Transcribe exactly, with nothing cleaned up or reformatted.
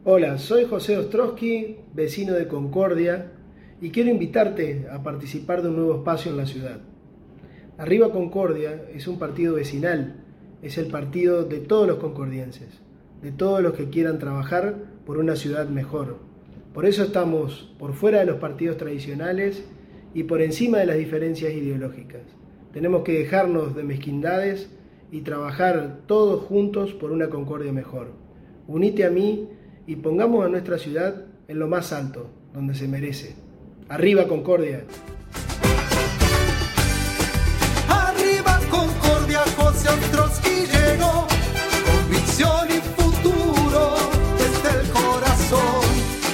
Hola, soy José Ostrowski, vecino de Concordia, y quiero invitarte a participar de un nuevo espacio en la ciudad. Arriba Concordia es un partido vecinal, es el partido de todos los concordienses, de todos los que quieran trabajar por una ciudad mejor. Por eso estamos por fuera de los partidos tradicionales y por encima de las diferencias ideológicas. Tenemos que dejarnos de mezquindades y trabajar todos juntos por una Concordia mejor. Unite a mí y pongamos a nuestra ciudad en lo más alto, donde se merece. ¡Arriba Concordia! Arriba Concordia, José Ostrowski.